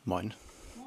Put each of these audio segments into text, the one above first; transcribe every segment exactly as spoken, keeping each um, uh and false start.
Moin.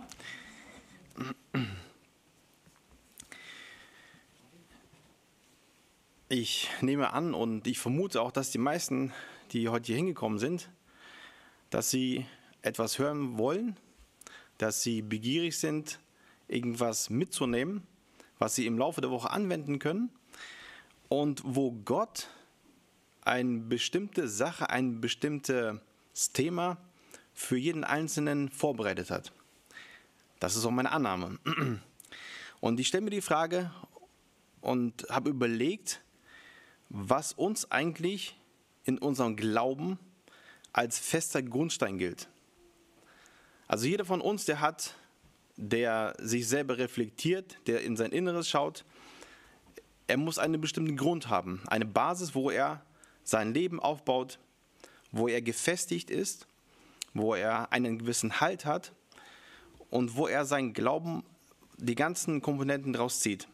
Ich nehme an und ich vermute auch, dass die meisten, die heute hier hingekommen sind, dass sie etwas hören wollen, dass sie begierig sind, irgendwas mitzunehmen, was sie im Laufe der Woche anwenden können und wo Gott eine bestimmte Sache, ein bestimmtes Thema für jeden Einzelnen vorbereitet hat. Das ist auch meine Annahme. Und ich stelle mir die Frage und habe überlegt, was uns eigentlich in unserem Glauben als fester Grundstein gilt. Also jeder von uns, der hat, der sich selber reflektiert, der in sein Inneres schaut, er muss einen bestimmten Grund haben, eine Basis, wo er sein Leben aufbaut, wo er gefestigt ist, wo er einen gewissen Halt hat und wo er seinen Glauben, die ganzen Komponenten draus zieht.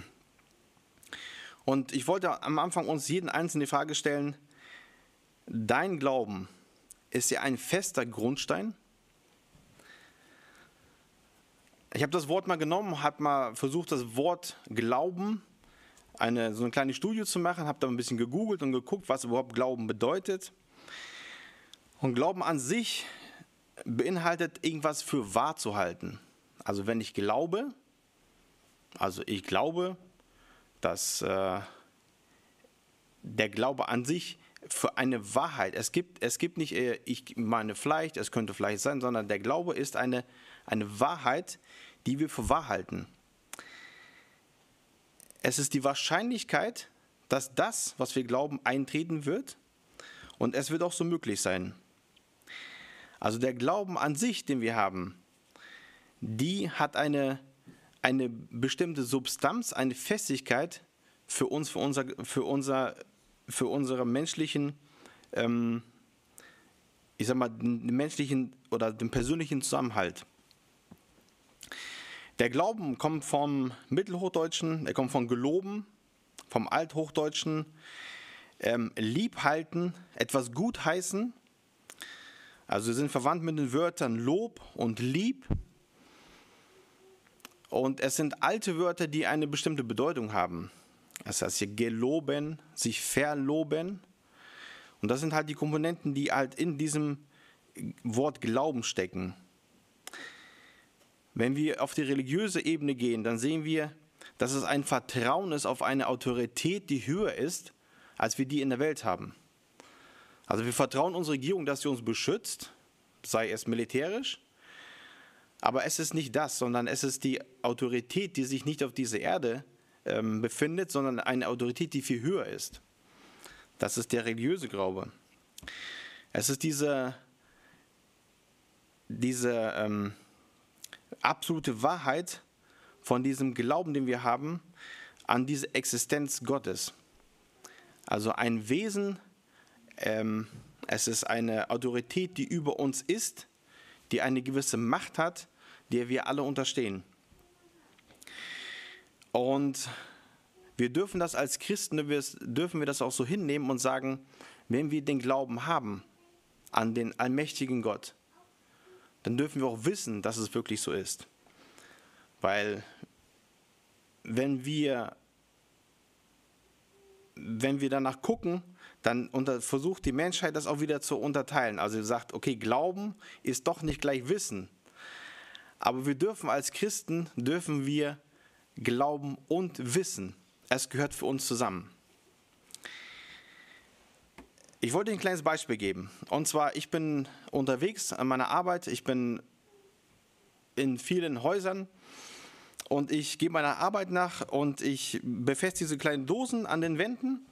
Und ich wollte am Anfang uns jeden Einzelnen die Frage stellen, dein Glauben, ist ja ein fester Grundstein? Ich habe das Wort mal genommen, habe mal versucht, das Wort Glauben, eine, so eine kleine Studie zu machen, habe da ein bisschen gegoogelt und geguckt, was überhaupt Glauben bedeutet. Und Glauben an sich beinhaltet, irgendwas für wahr zu halten. Also wenn ich glaube, also ich glaube, dass äh, der Glaube an sich für eine Wahrheit, es gibt, es gibt nicht, äh, ich meine vielleicht, es könnte vielleicht sein, sondern der Glaube ist eine, eine Wahrheit, die wir für wahr halten. Es ist die Wahrscheinlichkeit, dass das, was wir glauben, eintreten wird und es wird auch so möglich sein. Also der Glauben an sich, den wir haben, die hat eine, eine bestimmte Substanz, eine Festigkeit für uns, für unser, für unser, für unsere menschlichen, ähm, ich sag mal, den menschlichen oder den persönlichen Zusammenhalt. Der Glauben kommt vom Mittelhochdeutschen, er kommt von geloben, vom Althochdeutschen, ähm, liebhalten, etwas gutheißen. Also sie sind verwandt mit den Wörtern Lob und Lieb. Und es sind alte Wörter, die eine bestimmte Bedeutung haben. Das heißt hier geloben, sich verloben. Und das sind halt die Komponenten, die halt in diesem Wort Glauben stecken. Wenn wir auf die religiöse Ebene gehen, dann sehen wir, dass es ein Vertrauen ist auf eine Autorität, die höher ist, als wir die in der Welt haben. Also wir vertrauen unserer Regierung, dass sie uns beschützt, sei es militärisch, aber es ist nicht das, sondern es ist die Autorität, die sich nicht auf dieser Erde ähm, befindet, sondern eine Autorität, die viel höher ist. Das ist der religiöse Glaube. Es ist diese, diese ähm, absolute Wahrheit von diesem Glauben, den wir haben, an diese Existenz Gottes. Also ein Wesen, ähm, es ist eine Autorität, die über uns ist, die eine gewisse Macht hat, der wir alle unterstehen. Und wir dürfen das als Christen, dürfen wir das auch so hinnehmen und sagen, wenn wir den Glauben haben an den allmächtigen Gott, dann dürfen wir auch wissen, dass es wirklich so ist. Weil wenn wir, wenn wir danach gucken, dann unter, versucht die Menschheit das auch wieder zu unterteilen. Also sie sagt, okay, Glauben ist doch nicht gleich Wissen. Aber wir dürfen als Christen, dürfen wir glauben und wissen. Es gehört für uns zusammen. Ich wollte ein kleines Beispiel geben. Und zwar, ich bin unterwegs an meiner Arbeit. Ich bin in vielen Häusern und ich gehe meiner Arbeit nach und ich befestige diese kleinen Dosen an den Wänden.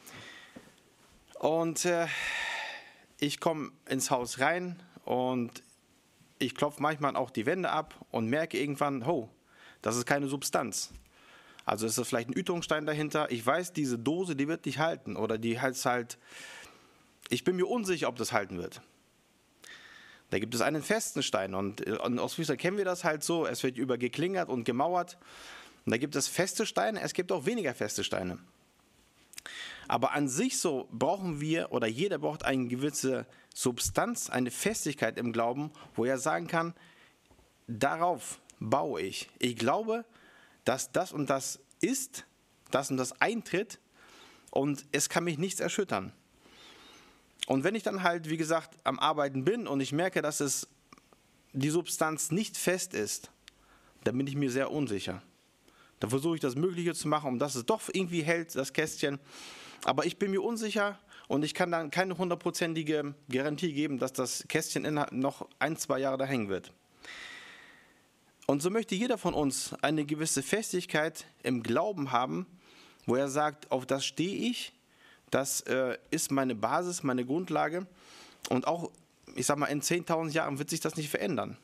Und äh, ich komme ins Haus rein und ich klopfe manchmal auch die Wände ab und merke irgendwann, oh, das ist keine Substanz. Also ist das vielleicht ein Ütungsstein dahinter. Ich weiß, diese Dose, die wird nicht halten oder die heißt halt, ich bin mir unsicher, ob das halten wird. Da gibt es einen festen Stein und, und aus Füßer kennen wir das halt so, es wird übergeklingert und gemauert. Und da gibt es feste Steine, es gibt auch weniger feste Steine. Aber an sich so brauchen wir oder jeder braucht eine gewisse Substanz, eine Festigkeit im Glauben, wo er sagen kann, darauf baue ich. Ich glaube, dass das und das ist, das und das eintritt und es kann mich nichts erschüttern. Und wenn ich dann halt, wie gesagt, am Arbeiten bin und ich merke, dass es die Substanz nicht fest ist, dann bin ich mir sehr unsicher. Dann versuche ich das Mögliche zu machen, um dass es doch irgendwie hält, das Kästchen. Aber ich bin mir unsicher und ich kann dann keine hundertprozentige Garantie geben, dass das Kästchen noch ein, zwei Jahre da hängen wird. Und so möchte jeder von uns eine gewisse Festigkeit im Glauben haben, wo er sagt, auf das stehe ich, das äh, ist meine Basis, meine Grundlage. Und auch, ich sag mal, in zehntausend Jahren wird sich das nicht verändern.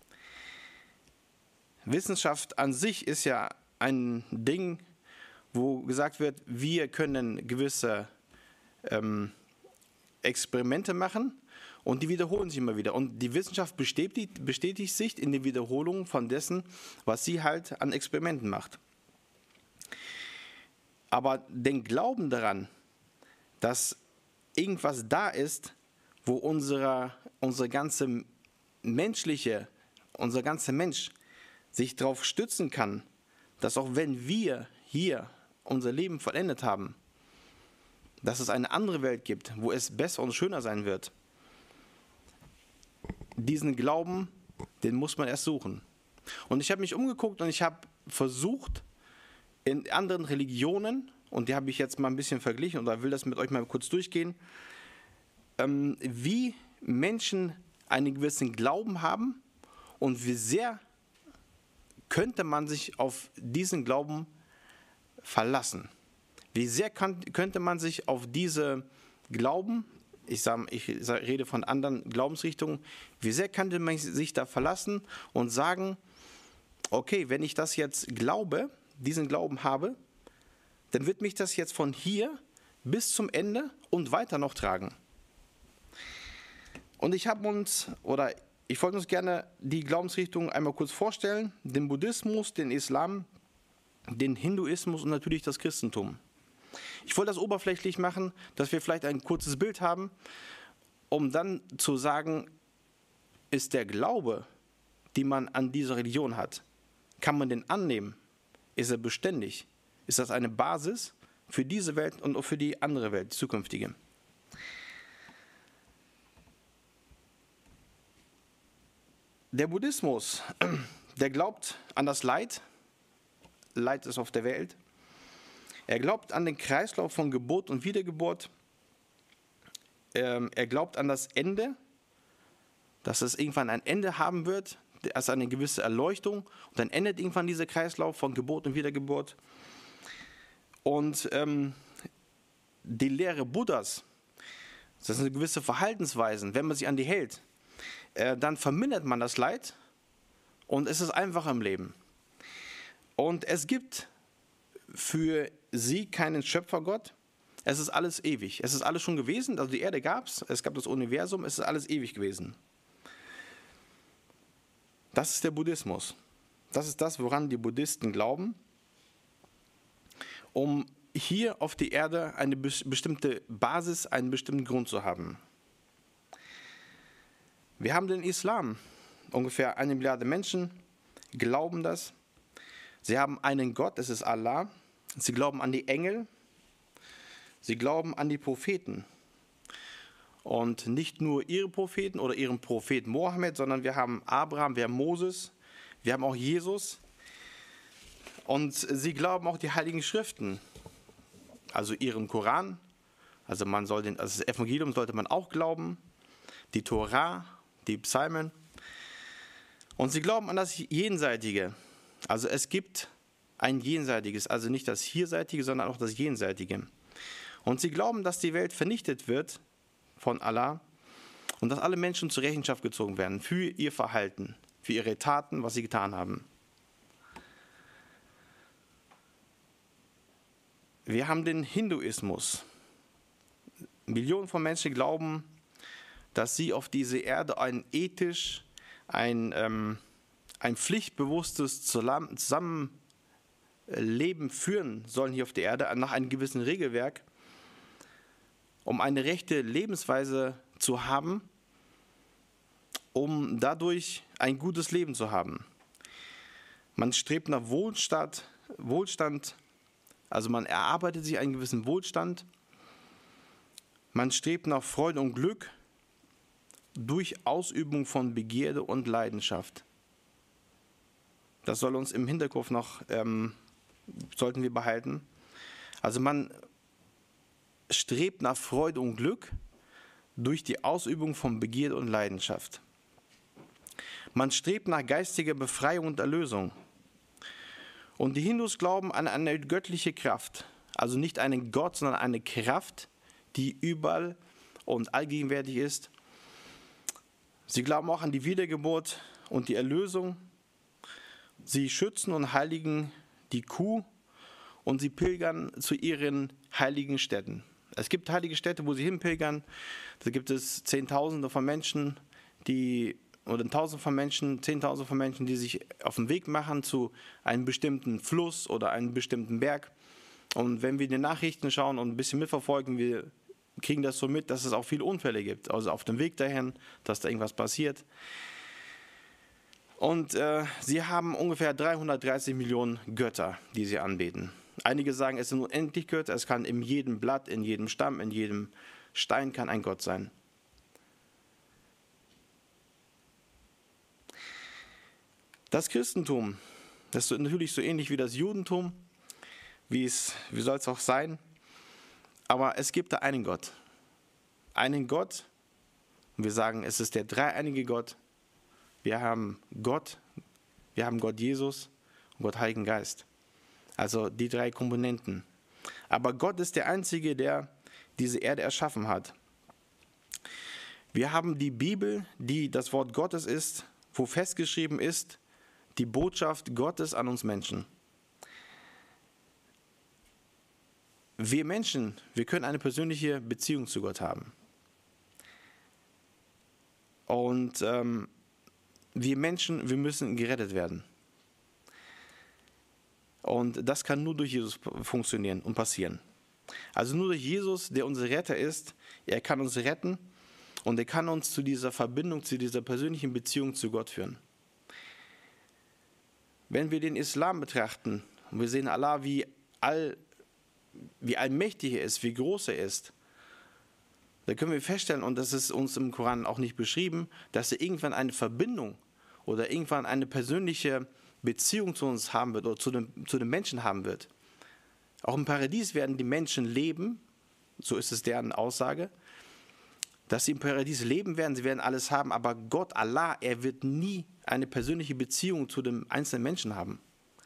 Wissenschaft an sich ist ja ein Ding, wo gesagt wird, wir können gewisse ähm, Experimente machen und die wiederholen sich immer wieder. Und die Wissenschaft bestätigt, bestätigt sich in der Wiederholung von dessen, was sie halt an Experimenten macht. Aber den Glauben daran, dass irgendwas da ist, wo unsere, unsere ganze menschliche, unser ganzer Mensch sich darauf stützen kann, dass auch wenn wir hier unser Leben vollendet haben, dass es eine andere Welt gibt, wo es besser und schöner sein wird. Diesen Glauben, den muss man erst suchen. Und ich habe mich umgeguckt und ich habe versucht, in anderen Religionen, und die habe ich jetzt mal ein bisschen verglichen oder will das mit euch mal kurz durchgehen, ähm, wie Menschen einen gewissen Glauben haben und wie sehr könnte man sich auf diesen Glauben verlassen. Wie sehr kann, könnte man sich auf diese Glauben, ich, sag, ich rede von anderen Glaubensrichtungen, wie sehr könnte man sich da verlassen und sagen, okay, wenn ich das jetzt glaube, diesen Glauben habe, dann wird mich das jetzt von hier bis zum Ende und weiter noch tragen. Und ich habe uns, oder ich wollte uns gerne die Glaubensrichtungen einmal kurz vorstellen, den Buddhismus, den Islam, den Hinduismus und natürlich das Christentum. Ich wollte das oberflächlich machen, dass wir vielleicht ein kurzes Bild haben, um dann zu sagen, ist der Glaube, den man an diese Religion hat, kann man den annehmen? Ist er beständig? Ist das eine Basis für diese Welt und auch für die andere Welt, die zukünftige? Der Buddhismus, der glaubt an das Leid. Leid ist auf der Welt. Er glaubt an den Kreislauf von Geburt und Wiedergeburt. Er glaubt an das Ende, dass es irgendwann ein Ende haben wird, erst eine gewisse Erleuchtung und dann endet irgendwann dieser Kreislauf von Geburt und Wiedergeburt. Und ähm, die Lehre Buddhas, das sind gewisse Verhaltensweisen, wenn man sich an die hält, äh, dann vermindert man das Leid und es ist einfacher im Leben. Und es gibt für sie keinen Schöpfergott, es ist alles ewig, es ist alles schon gewesen, also die Erde gab es, es gab das Universum, es ist alles ewig gewesen. Das ist der Buddhismus. Das ist das, woran die Buddhisten glauben, um hier auf der Erde eine bestimmte Basis, einen bestimmten Grund zu haben. Wir haben den Islam. Ungefähr eine Milliarde Menschen glauben das. Sie haben einen Gott, es ist Allah. Sie glauben an die Engel. Sie glauben an die Propheten. Und nicht nur ihre Propheten oder ihren Prophet Mohammed, sondern wir haben Abraham, wir haben Moses, wir haben auch Jesus. Und sie glauben auch die Heiligen Schriften, also ihren Koran. Also, man soll den, also das Evangelium sollte man auch glauben, die Tora, die Psalmen. Und sie glauben an das Jenseitige. Also es gibt ein Jenseitiges, also nicht das Hierseitige, sondern auch das Jenseitige. Und sie glauben, dass die Welt vernichtet wird von Allah und dass alle Menschen zur Rechenschaft gezogen werden für ihr Verhalten, für ihre Taten, was sie getan haben. Wir haben den Hinduismus. Millionen von Menschen glauben, dass sie auf diese Erde ein ethisch, ein, ähm, ein pflichtbewusstes Zusammenleben führen sollen hier auf der Erde, nach einem gewissen Regelwerk, um eine rechte Lebensweise zu haben um dadurch ein gutes Leben zu haben. Man strebt nach Wohlstand, Wohlstand, also man erarbeitet sich einen gewissen Wohlstand. Man strebt nach Freude und Glück durch Ausübung von Begierde und Leidenschaft. Das soll uns im Hinterkopf noch, ähm, sollten wir behalten. Also man strebt nach Freude und Glück durch die Ausübung von Begierde und Leidenschaft. Man strebt nach geistiger Befreiung und Erlösung. Und die Hindus glauben an eine göttliche Kraft, also nicht einen Gott, sondern eine Kraft, die überall und allgegenwärtig ist. Sie glauben auch an die Wiedergeburt und die Erlösung. Sie schützen und heiligen die Kuh und sie pilgern zu ihren heiligen Städten. Es gibt heilige Städte, wo sie hinpilgern. Da gibt es Zehntausende von Menschen, die, oder Tausende von Menschen, Zehntausende von Menschen, die sich auf den Weg machen zu einem bestimmten Fluss oder einem bestimmten Berg. Und wenn wir die Nachrichten schauen und ein bisschen mitverfolgen, wir kriegen das so mit, dass es auch viele Unfälle gibt. Also auf dem Weg dahin, dass da irgendwas passiert. Und äh, sie haben ungefähr dreihundertdreißig Millionen Götter, die sie anbeten. Einige sagen, es sind unendlich Götter, es kann in jedem Blatt, in jedem Stamm, in jedem Stein kann ein Gott sein. Das Christentum, das ist natürlich so ähnlich wie das Judentum, wie es, wie soll es auch sein, aber es gibt da einen Gott. Einen Gott, und wir sagen, es ist der dreieinige Gott. Wir haben Gott, wir haben Gott Jesus und Gott Heiligen Geist. Also die drei Komponenten. Aber Gott ist der Einzige, der diese Erde erschaffen hat. Wir haben die Bibel, die das Wort Gottes ist, wo festgeschrieben ist, die Botschaft Gottes an uns Menschen. Wir Menschen, wir können eine persönliche Beziehung zu Gott haben. Und ähm, wir Menschen, wir müssen gerettet werden. Und das kann nur durch Jesus funktionieren und passieren. Also nur durch Jesus, der unser Retter ist, er kann uns retten und er kann uns zu dieser Verbindung, zu dieser persönlichen Beziehung zu Gott führen. Wenn wir den Islam betrachten und wir sehen Allah, wie, all, wie allmächtig er ist, wie groß er ist, da können wir feststellen, und das ist uns im Koran auch nicht beschrieben, dass er irgendwann eine Verbindung oder irgendwann eine persönliche Beziehung zu uns haben wird oder zu den, zu den Menschen haben wird. Auch im Paradies werden die Menschen leben, so ist es deren Aussage, dass sie im Paradies leben werden, sie werden alles haben, aber Gott, Allah, er wird nie eine persönliche Beziehung zu dem einzelnen Menschen haben.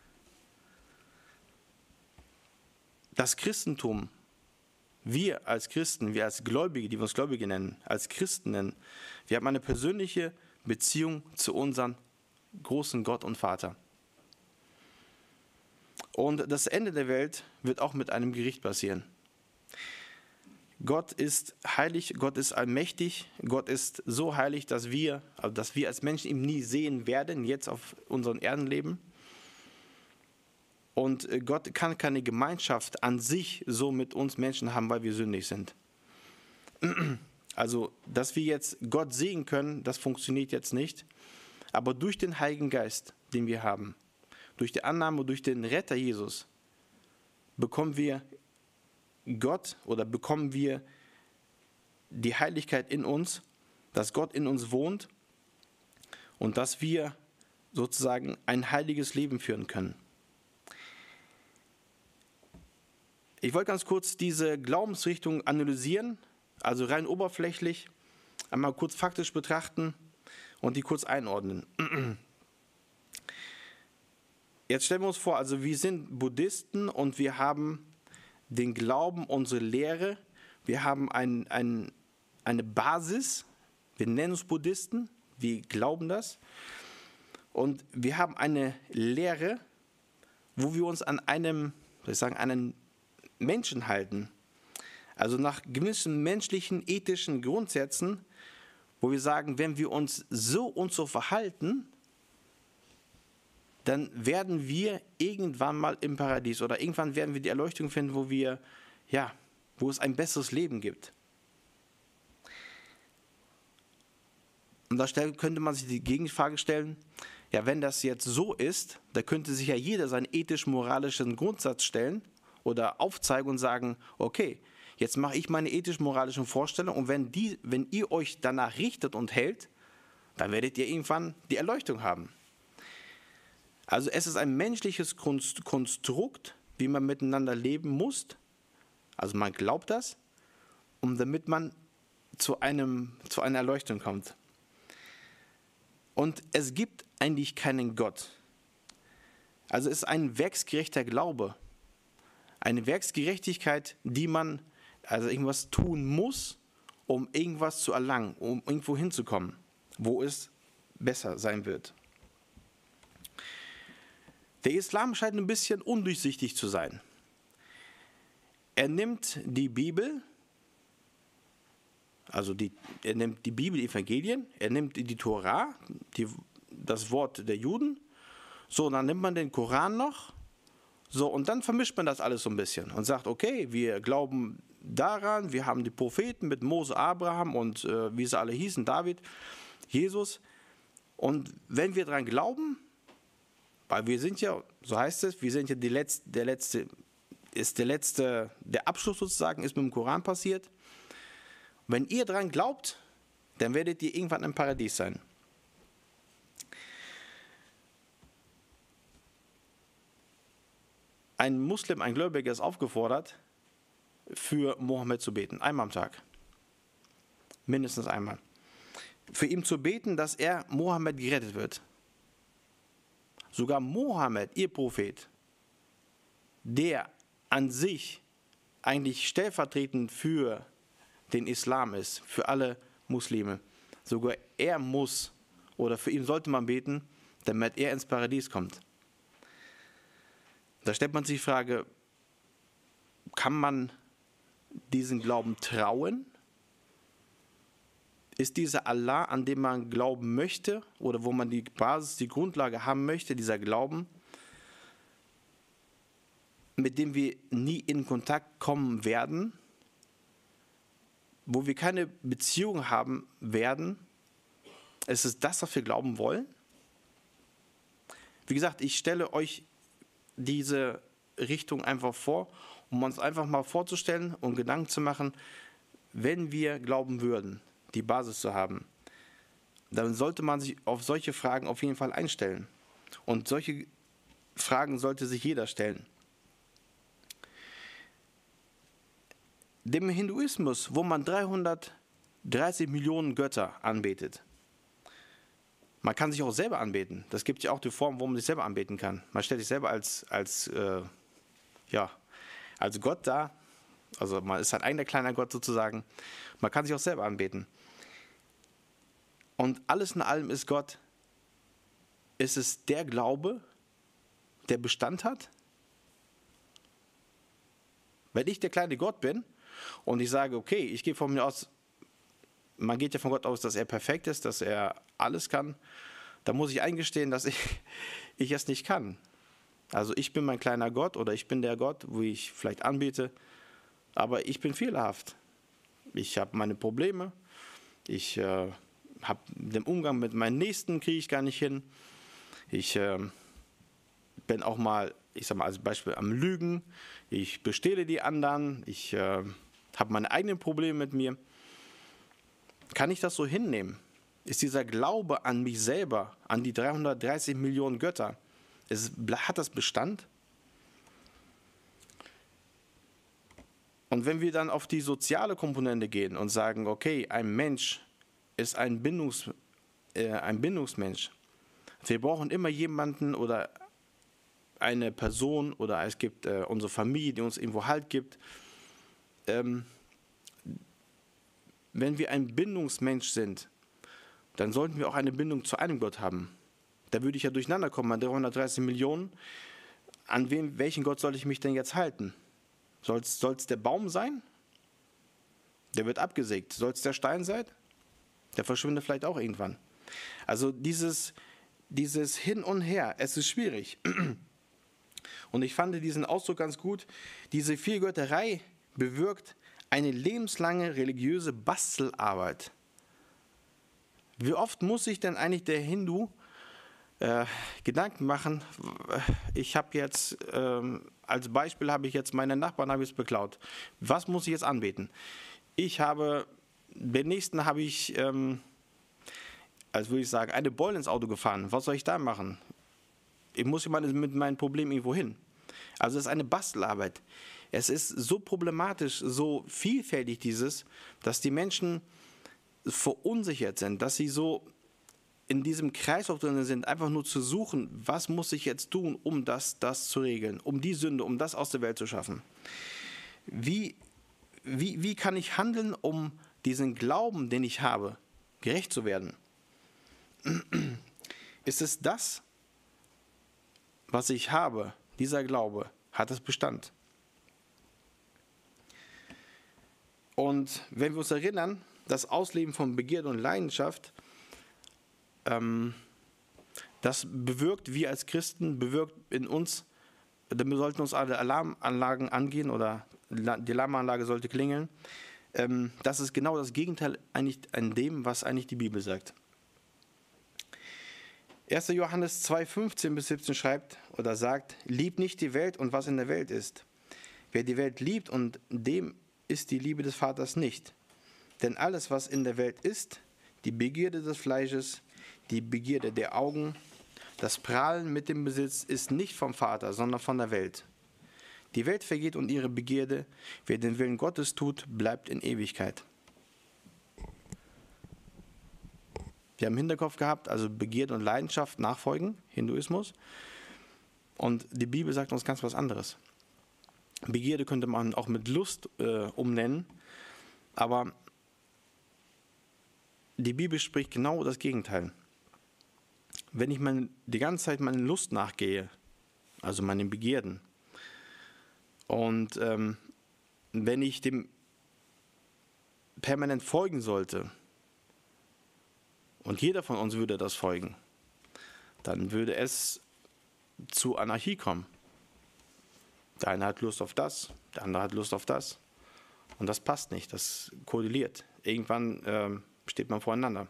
Das Christentum, wir als Christen, wir als Gläubige, die wir uns Gläubige nennen, als Christen nennen, wir haben eine persönliche Beziehung zu unserem großen Gott und Vater. Und das Ende der Welt wird auch mit einem Gericht passieren. Gott ist heilig, Gott ist allmächtig, Gott ist so heilig, dass wir, also dass wir als Menschen ihn nie sehen werden, jetzt auf unserem Erdenleben. Und Gott kann keine Gemeinschaft an sich so mit uns Menschen haben, weil wir sündig sind. Also, dass wir jetzt Gott sehen können, das funktioniert jetzt nicht. Aber durch den Heiligen Geist, den wir haben, durch die Annahme, durch den Retter Jesus, bekommen wir Gott oder bekommen wir die Heiligkeit in uns, dass Gott in uns wohnt und dass wir sozusagen ein heiliges Leben führen können. Ich wollte ganz kurz diese Glaubensrichtung analysieren, also rein oberflächlich, einmal kurz faktisch betrachten und die kurz einordnen. Jetzt stellen wir uns vor, also wir sind Buddhisten und wir haben den Glauben, unsere Lehre, wir haben ein, ein, eine Basis, wir nennen uns Buddhisten, wir glauben das und wir haben eine Lehre, wo wir uns an einem, soll ich sagen, einen Menschen halten, also nach gewissen menschlichen, ethischen Grundsätzen, wo wir sagen, wenn wir uns so und so verhalten, dann werden wir irgendwann mal im Paradies oder irgendwann werden wir die Erleuchtung finden, wo wir, ja, wo es ein besseres Leben gibt. Und da stell, könnte man sich die Gegenfrage stellen, ja, wenn das jetzt so ist, da könnte sich ja jeder seinen ethisch-moralischen Grundsatz stellen oder aufzeigen und sagen, okay, jetzt mache ich meine ethisch-moralischen Vorstellungen und wenn, die, wenn ihr euch danach richtet und hält, dann werdet ihr irgendwann die Erleuchtung haben. Also es ist ein menschliches Konstrukt, wie man miteinander leben muss. Also man glaubt das, um damit man zu, einem, zu einer Erleuchtung kommt. Und es gibt eigentlich keinen Gott. Also es ist ein werksgerechter Glaube. Eine Werksgerechtigkeit, die man also irgendwas tun muss, um irgendwas zu erlangen, um irgendwo hinzukommen, wo es besser sein wird. Der Islam scheint ein bisschen undurchsichtig zu sein. Er nimmt die Bibel, also die, er nimmt die Bibel, die Evangelien, er nimmt die Tora, die, das Wort der Juden, so, und dann nimmt man den Koran noch, so, und dann vermischt man das alles so ein bisschen und sagt, okay, wir glauben daran, wir haben die Propheten mit Mose, Abraham und äh, wie sie alle hießen, David, Jesus, und wenn wir daran glauben, weil wir sind ja, so heißt es, wir sind ja die letzte, der letzte, ist der letzte, der Abschluss sozusagen ist mit dem Koran passiert. Wenn ihr daran glaubt, dann werdet ihr irgendwann im Paradies sein. Ein Muslim, ein Gläubiger ist aufgefordert, für Mohammed zu beten, einmal am Tag. Mindestens einmal. Für ihn zu beten, dass er Mohammed gerettet wird. Sogar Mohammed, ihr Prophet, der an sich eigentlich stellvertretend für den Islam ist, für alle Muslime, sogar er muss, oder für ihn sollte man beten, damit er ins Paradies kommt. Da stellt man sich die Frage, kann man diesen Glauben trauen? Ist dieser Allah, an dem man glauben möchte oder wo man die Basis, die Grundlage haben möchte, dieser Glauben, mit dem wir nie in Kontakt kommen werden, wo wir keine Beziehung haben werden, ist es das, was wir glauben wollen? Wie gesagt, ich stelle euch diese Richtung einfach vor, um uns einfach mal vorzustellen und Gedanken zu machen, wenn wir glauben würden, die Basis zu haben, dann sollte man sich auf solche Fragen auf jeden Fall einstellen. Und solche Fragen sollte sich jeder stellen. Dem Hinduismus, wo man dreihundertdreißig Millionen Götter anbetet, man kann sich auch selber anbeten. Das gibt ja auch die Form, wo man sich selber anbeten kann. Man stellt sich selber als, als, äh, ja, als Gott dar. Also man ist sein eigener kleiner Gott sozusagen. Man kann sich auch selber anbeten. Und alles in allem ist Gott, ist es der Glaube, der Bestand hat? Wenn ich der kleine Gott bin und ich sage, okay, ich gehe von mir aus, man geht ja von Gott aus, dass er perfekt ist, dass er alles kann, dann muss ich eingestehen, dass ich, ich es nicht kann. Also ich bin mein kleiner Gott oder ich bin der Gott, wo ich vielleicht anbete, aber ich bin fehlerhaft. Ich habe meine Probleme, ich äh, habe den Umgang mit meinen Nächsten, kriege ich gar nicht hin. Ich äh, bin auch mal, ich sage mal als Beispiel, am Lügen, ich bestehle die anderen, ich äh, habe meine eigenen Probleme mit mir. Kann ich das so hinnehmen? Ist dieser Glaube an mich selber, an die dreihundertdreißig Millionen Götter, ist, hat das Bestand? Und wenn wir dann auf die soziale Komponente gehen und sagen, okay, ein Mensch ist ein, Bindungs, äh, ein Bindungsmensch. Wir brauchen immer jemanden oder eine Person oder es gibt äh, unsere Familie, die uns irgendwo Halt gibt. Ähm, wenn wir ein Bindungsmensch sind, dann sollten wir auch eine Bindung zu einem Gott haben. Da würde ich ja durcheinander kommen, an dreihundertdreißig Millionen. An wem, welchen Gott soll ich mich denn jetzt halten? Soll es der Baum sein? Der wird abgesägt. Soll es der Stein sein? Der verschwindet vielleicht auch irgendwann. Also dieses, dieses Hin und Her, es ist schwierig. Und ich fand diesen Ausdruck ganz gut. Diese Vielgötterei bewirkt eine lebenslange religiöse Bastelarbeit. Wie oft muss sich denn eigentlich der Hindu äh, Gedanken machen, ich habe jetzt, ähm, als Beispiel habe ich jetzt, meine Nachbarn habe ich jetzt beklaut. Was muss ich jetzt anbeten? Ich habe, den nächsten habe ich, ähm, als würde ich sagen, eine Beule ins Auto gefahren. Was soll ich da machen? Ich muss immer mit meinem Problem irgendwo hin. Also es ist eine Bastelarbeit. Es ist so problematisch, so vielfältig dieses, dass die Menschen verunsichert sind, dass sie so in diesem Kreislauf drin sind, einfach nur zu suchen, was muss ich jetzt tun, um das, das zu regeln, um die Sünde, um das aus der Welt zu schaffen. Wie, wie, wie kann ich handeln, um diesen Glauben, den ich habe, gerecht zu werden? Ist es das, was ich habe, dieser Glaube, hat es Bestand? Und wenn wir uns erinnern, das Ausleben von Begierde und Leidenschaft, ähm, das bewirkt, wir als Christen, bewirkt in uns, dann sollten uns alle Alarmanlagen angehen oder die Alarmanlage sollte klingeln. Ähm, das ist genau das Gegenteil eigentlich an dem, was eigentlich die Bibel sagt. erster Johannes zwei, fünfzehn bis siebzehn schreibt oder sagt, liebt nicht die Welt und was in der Welt ist. Wer die Welt liebt, und dem ist die Liebe des Vaters nicht. Denn alles, was in der Welt ist, die Begierde des Fleisches, die Begierde der Augen, das Prahlen mit dem Besitz, ist nicht vom Vater, sondern von der Welt. Die Welt vergeht und ihre Begierde. Wer den Willen Gottes tut, bleibt in Ewigkeit. Wir haben im Hinterkopf gehabt, also Begierde und Leidenschaft nachfolgen, Hinduismus. Und die Bibel sagt uns ganz was anderes. Begierde könnte man auch mit Lust äh, umnennen, aber die Bibel spricht genau das Gegenteil. Wenn ich meine, die ganze Zeit meiner Lust nachgehe, also meinen Begierden, und ähm, wenn ich dem permanent folgen sollte, und jeder von uns würde das folgen, dann würde es zu Anarchie kommen. Der eine hat Lust auf das, der andere hat Lust auf das. Und das passt nicht, das korreliert. Irgendwann ähm, steht man voreinander.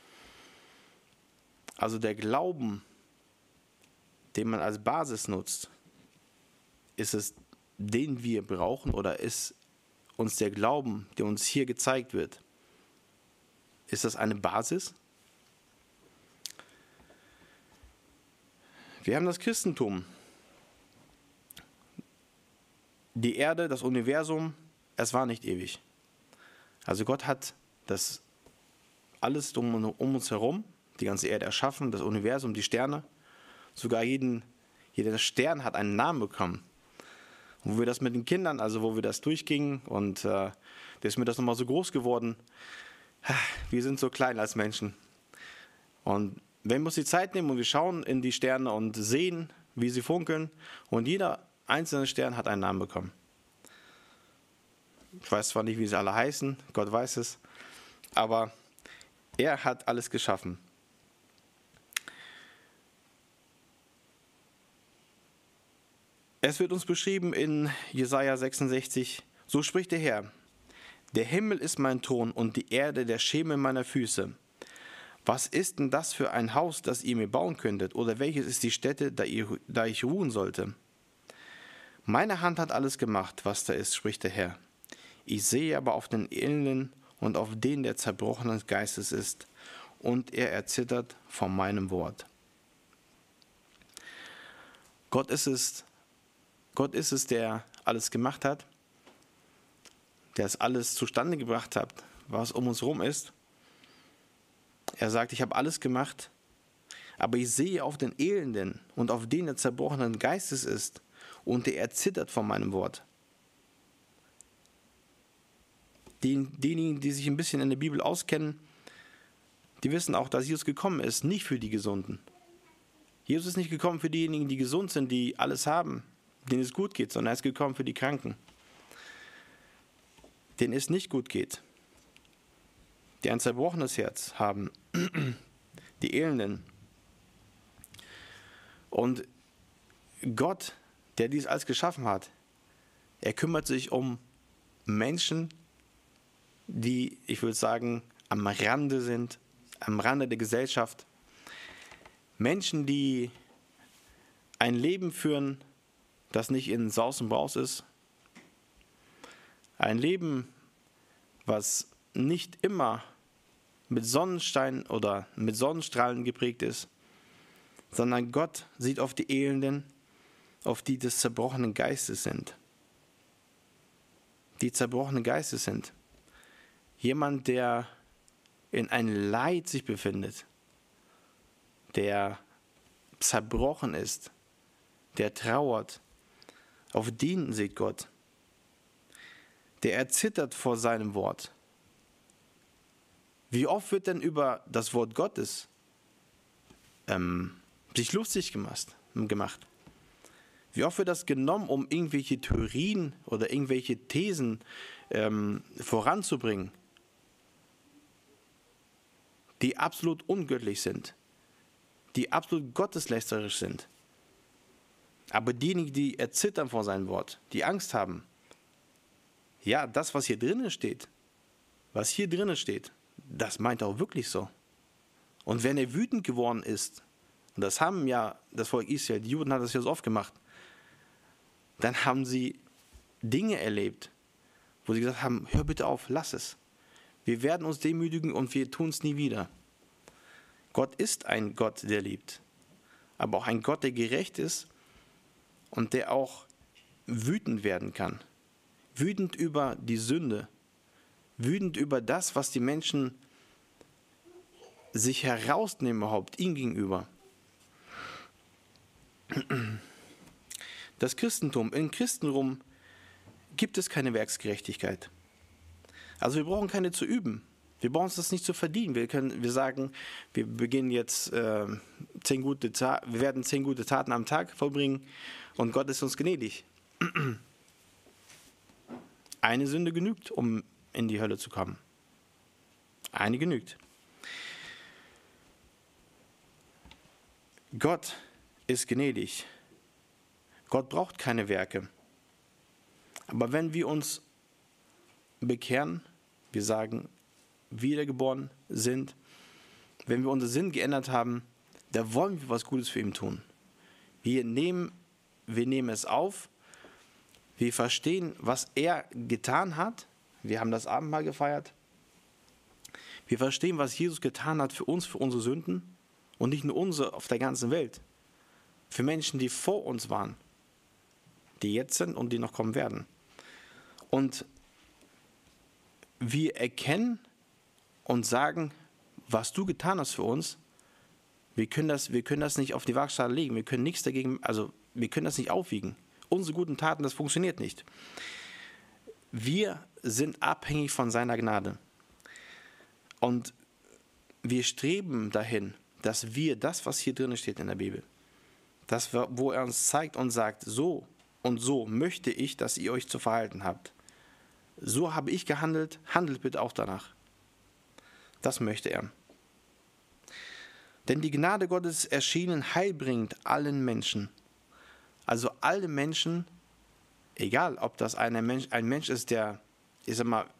Also der Glauben, den man als Basis nutzt, ist es, den wir brauchen, oder ist uns der Glauben, der uns hier gezeigt wird, ist das eine Basis? Wir haben das Christentum. Die Erde, das Universum, es war nicht ewig. Also Gott hat das alles um, um uns herum, die ganze Erde erschaffen, das Universum, die Sterne. Sogar jeden, jeder Stern hat einen Namen bekommen. Und wo wir das mit den Kindern, also wo wir das durchgingen, und äh, da ist mir das nochmal so groß geworden. Wir sind so klein als Menschen. Und wenn wir uns die Zeit nehmen und wir schauen in die Sterne und sehen, wie sie funkeln, und jeder einzelne Stern hat einen Namen bekommen. Ich weiß zwar nicht, wie sie alle heißen, Gott weiß es, aber er hat alles geschaffen. Es wird uns beschrieben in Jesaja sechsundsechzig, so spricht der Herr: Der Himmel ist mein Thron und die Erde der Schemel meiner Füße. Was ist denn das für ein Haus, das ihr mir bauen könntet? Oder welches ist die Stätte, da, ihr, da ich ruhen sollte? Meine Hand hat alles gemacht, was da ist, spricht der Herr. Ich sehe aber auf den Elenden und auf den, der zerbrochenen Geistes ist, und er erzittert von meinem Wort. Gott ist es, Gott ist es, der alles gemacht hat, der es alles zustande gebracht hat, was um uns herum ist. Er sagt, ich habe alles gemacht, aber ich sehe auf den Elenden und auf den, der zerbrochenen Geistes ist, und der erzittert von meinem Wort. Den, diejenigen, die sich ein bisschen in der Bibel auskennen, die wissen auch, dass Jesus gekommen ist, nicht für die Gesunden. Jesus ist nicht gekommen für diejenigen, die gesund sind, die alles haben, denen es gut geht, sondern er ist gekommen für die Kranken, denen es nicht gut geht, die ein zerbrochenes Herz haben, die Elenden. Und Gott, der dies alles geschaffen hat, er kümmert sich um Menschen, die, ich würde sagen, am Rande sind, am Rande der Gesellschaft. Menschen, die ein Leben führen, das nicht in Saus und Braus ist. Ein Leben, was nicht immer mit Sonnenstein oder mit Sonnenstrahlen geprägt ist, sondern Gott sieht auf die Elenden, auf die des zerbrochenen Geistes sind. Die zerbrochenen Geistes sind. Jemand, der in ein Leid sich befindet, der zerbrochen ist, der trauert, auf den sieht Gott. Der erzittert vor seinem Wort. Wie oft wird denn über das Wort Gottes ähm, sich lustig gemacht, gemacht? Wie oft wird das genommen, um irgendwelche Theorien oder irgendwelche Thesen ähm, voranzubringen, die absolut ungöttlich sind, die absolut gotteslästerisch sind. Aber diejenigen, die erzittern vor seinem Wort, die Angst haben, ja, das, was hier drinnen steht, was hier drinnen steht, das meint er auch wirklich so. Und wenn er wütend geworden ist, und das haben ja das Volk Israel, die Juden haben das ja so oft gemacht, dann haben sie Dinge erlebt, wo sie gesagt haben, hör bitte auf, lass es. Wir werden uns demütigen und wir tun es nie wieder. Gott ist ein Gott, der liebt, aber auch ein Gott, der gerecht ist und der auch wütend werden kann. Wütend über die Sünde, wütend über das, was die Menschen sich herausnehmen überhaupt ihm gegenüber. Das Christentum, im Christentum gibt es keine Werksgerechtigkeit. Also wir brauchen keine zu üben. Wir brauchen uns das nicht zu verdienen. Wir können, wir sagen, wir beginnen jetzt äh, zehn gute Ta- wir werden zehn gute Taten am Tag vollbringen und Gott ist uns gnädig. Eine Sünde genügt, um in die Hölle zu kommen. Eine genügt. Gott ist gnädig. Gott braucht keine Werke. Aber wenn wir uns bekehren, wir sagen, wiedergeboren sind, wenn wir unseren Sinn geändert haben, da wollen wir was Gutes für ihn tun. Wir nehmen, wir nehmen es auf, wir verstehen, was er getan hat. Wir haben das Abendmahl gefeiert. Wir verstehen, was Jesus getan hat für uns, für unsere Sünden und nicht nur unsere auf der ganzen Welt. Für Menschen, die vor uns waren, die jetzt sind und die noch kommen werden. Und wir erkennen und sagen, was du getan hast für uns, wir können das, wir können das nicht auf die Waagschale legen, wir können nichts dagegen, also wir können das nicht aufwiegen. Unsere guten Taten, das funktioniert nicht. Wir sind abhängig von seiner Gnade. Und wir streben dahin, dass wir das, was hier drin steht in der Bibel, das, wo er uns zeigt und sagt, so und so möchte ich, dass ihr euch zu verhalten habt. So habe ich gehandelt, handelt bitte auch danach. Das möchte er. Denn die Gnade Gottes erschienen heilbringend allen Menschen. Also alle Menschen, egal ob das ein Mensch, ein Mensch ist, der, ich sag mal,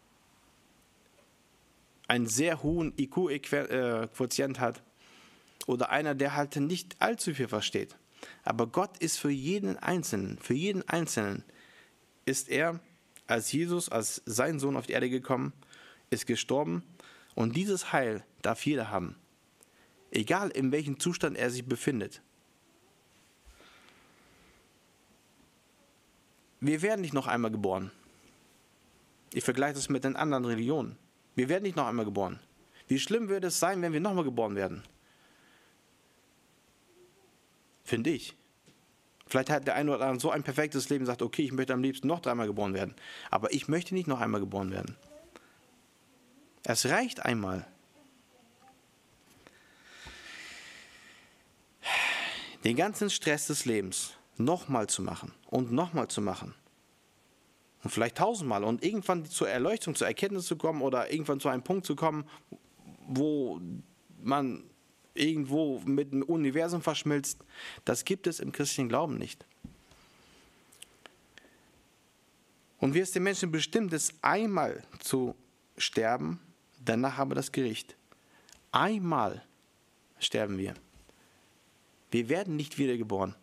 einen sehr hohen I Q-Quotient hat oder einer, der halt nicht allzu viel versteht. Aber Gott ist für jeden Einzelnen, für jeden Einzelnen ist er als Jesus, als sein Sohn auf die Erde gekommen, ist gestorben und dieses Heil darf jeder haben. Egal in welchem Zustand er sich befindet. Wir werden nicht noch einmal geboren. Ich vergleiche das mit den anderen Religionen. Wir werden nicht noch einmal geboren. Wie schlimm würde es sein, wenn wir nochmal geboren werden? Finde ich. Vielleicht hat der eine oder andere so ein perfektes Leben und sagt, okay, ich möchte am liebsten noch dreimal geboren werden. Aber ich möchte nicht noch einmal geboren werden. Es reicht einmal. Den ganzen Stress des Lebens nochmal zu machen und nochmal zu machen. Und vielleicht tausendmal und irgendwann zur Erleuchtung, zur Erkenntnis zu kommen oder irgendwann zu einem Punkt zu kommen, wo man irgendwo mit dem Universum verschmilzt, das gibt es im christlichen Glauben nicht. Und wie es den Menschen bestimmt ist, einmal zu sterben, danach aber das Gericht. Einmal sterben wir. Wir werden nicht wiedergeboren.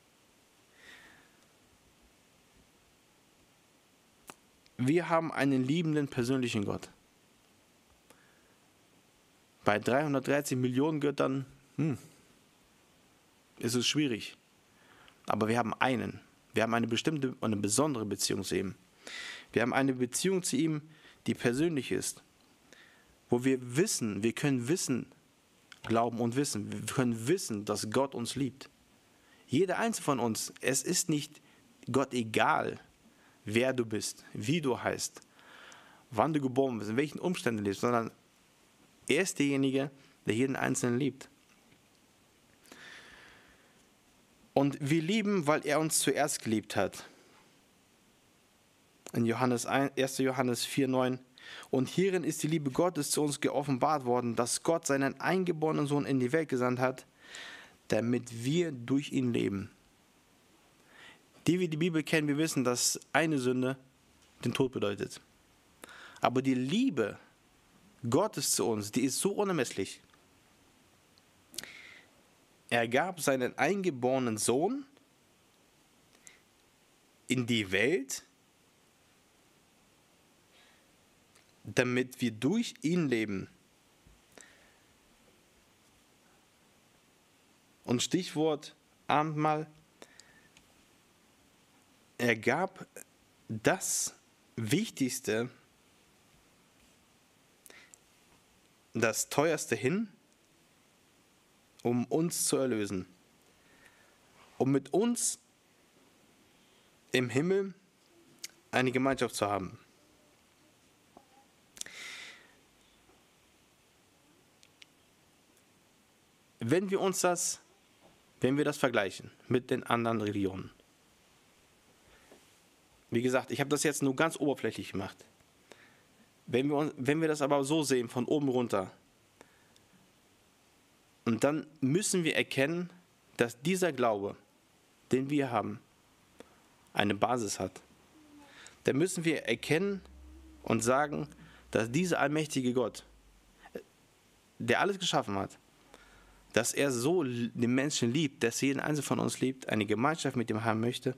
Wir haben einen liebenden, persönlichen Gott. Bei dreihundertdreizehn Millionen Göttern hm, ist es schwierig. Aber wir haben einen. Wir haben eine bestimmte und eine besondere Beziehung zu ihm. Wir haben eine Beziehung zu ihm, die persönlich ist. Wo wir wissen, wir können wissen, glauben und wissen. Wir können wissen, dass Gott uns liebt. Jeder Einzelne von uns, es ist nicht Gott egal, wer du bist, wie du heißt, wann du geboren bist, in welchen Umständen du lebst, sondern er ist derjenige, der jeden Einzelnen liebt. Und wir lieben, weil er uns zuerst geliebt hat. In Johannes eins, erster Johannes vier neun. Und hierin ist die Liebe Gottes zu uns geoffenbart worden, dass Gott seinen eingeborenen Sohn in die Welt gesandt hat, damit wir durch ihn leben. Die wir die Bibel kennen, wir wissen, dass eine Sünde den Tod bedeutet. Aber die Liebe Gottes zu uns, die ist so unermesslich. Er gab seinen eingeborenen Sohn in die Welt, damit wir durch ihn leben. Und Stichwort Abendmahl. Er gab das Wichtigste, das Teuerste hin, um uns zu erlösen, um mit uns im Himmel eine Gemeinschaft zu haben. Wenn wir uns das, wenn wir das vergleichen mit den anderen Religionen, wie gesagt, ich habe das jetzt nur ganz oberflächlich gemacht. Wenn wir, uns, wenn wir das aber so sehen, von oben runter, und dann müssen wir erkennen, dass dieser Glaube, den wir haben, eine Basis hat. Dann müssen wir erkennen und sagen, dass dieser allmächtige Gott, der alles geschaffen hat, dass er so den Menschen liebt, dass jeden Einzelnen von uns liebt, eine Gemeinschaft mit ihm haben möchte,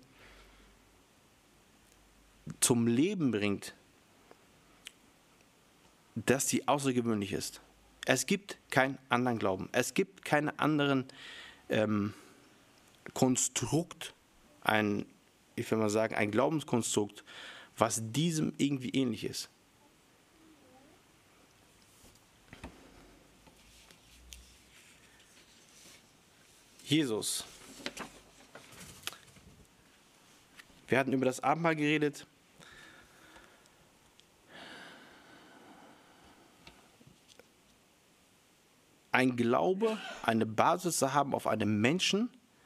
zum Leben bringt, dass sie außergewöhnlich ist. Es gibt keinen anderen Glauben. Es gibt keinen anderen ähm, Konstrukt, ein, ich will mal sagen, ein Glaubenskonstrukt, was diesem irgendwie ähnlich ist. Jesus. Wir hatten über das Abendmahl geredet. Ein Glaube, eine Basis zu haben auf einem Menschen,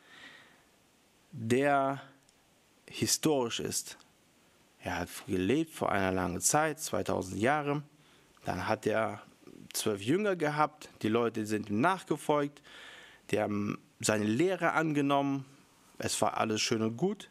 der historisch ist. Er hat gelebt vor einer langen Zeit, zweitausend Jahre. Dann hat er zwölf Jünger gehabt. Die Leute sind ihm nachgefolgt. Die haben seine Lehre angenommen. Es war alles schön und gut.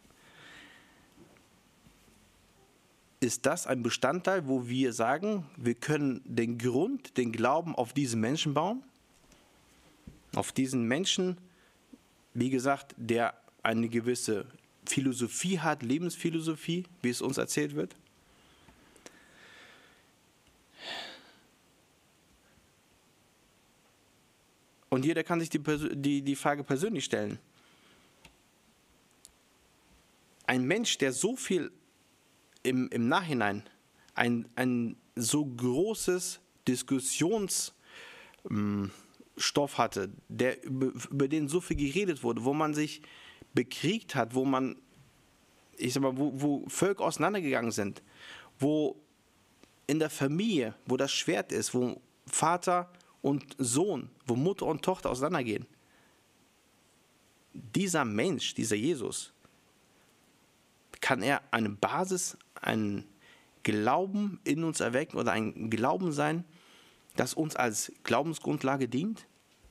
Ist das ein Bestandteil, wo wir sagen, wir können den Grund, den Glauben auf diesen Menschen bauen? Auf diesen Menschen, wie gesagt, der eine gewisse Philosophie hat, Lebensphilosophie, wie es uns erzählt wird? Und jeder kann sich die, die, die Frage persönlich stellen. Ein Mensch, der so viel im, im Nachhinein, ein, ein so großes Diskussionsstoff hatte, der, über, über den so viel geredet wurde, wo man sich bekriegt hat, wo man, ich sag mal, wo, wo Völker auseinandergegangen sind, wo in der Familie, wo das Schwert ist, wo Vater und Sohn, wo Mutter und Tochter auseinandergehen. Dieser Mensch, dieser Jesus, kann er eine Basis, einen Glauben in uns erwecken oder ein Glauben sein, das uns als Glaubensgrundlage dient?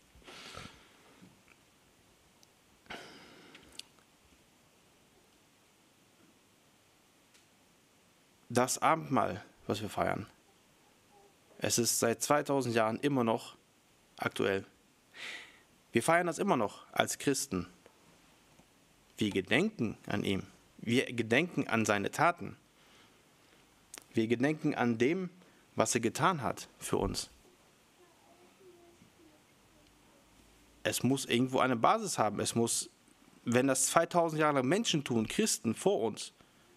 Das Abendmahl, was wir feiern, es ist seit zweitausend Jahren immer noch aktuell. Wir feiern das immer noch als Christen. Wir gedenken an ihm. Wir gedenken an seine Taten. Wir gedenken an dem, was er getan hat für uns. Es muss irgendwo eine Basis haben. Es muss, wenn das zweitausend Jahre lang Menschen tun, Christen vor uns,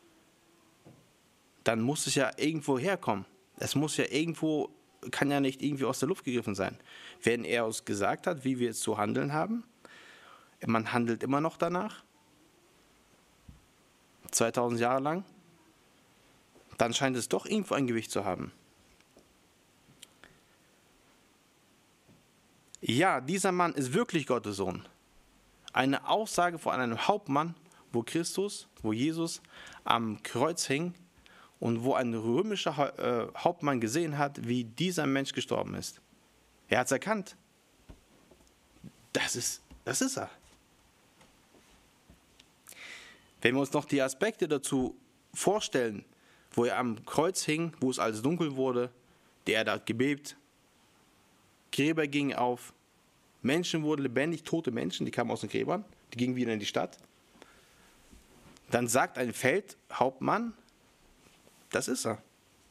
dann muss es ja irgendwo herkommen. Es muss ja irgendwo, kann ja nicht irgendwie aus der Luft gegriffen sein. Wenn er uns gesagt hat, wie wir es zu handeln haben, man handelt immer noch danach, zweitausend Jahre lang, dann scheint es doch irgendwo ein Gewicht zu haben. Ja, dieser Mann ist wirklich Gottes Sohn. Eine Aussage von einem Hauptmann, wo Christus, wo Jesus am Kreuz hing und wo ein römischer Hauptmann gesehen hat, wie dieser Mensch gestorben ist. Er hat es erkannt. Das ist, das ist er. Wenn wir uns noch die Aspekte dazu vorstellen, wo er am Kreuz hing, wo es alles dunkel wurde, die Erde hat gebebt, Gräber gingen auf, Menschen wurden lebendig, tote Menschen, die kamen aus den Gräbern, die gingen wieder in die Stadt. Dann sagt ein Feldhauptmann, das ist er.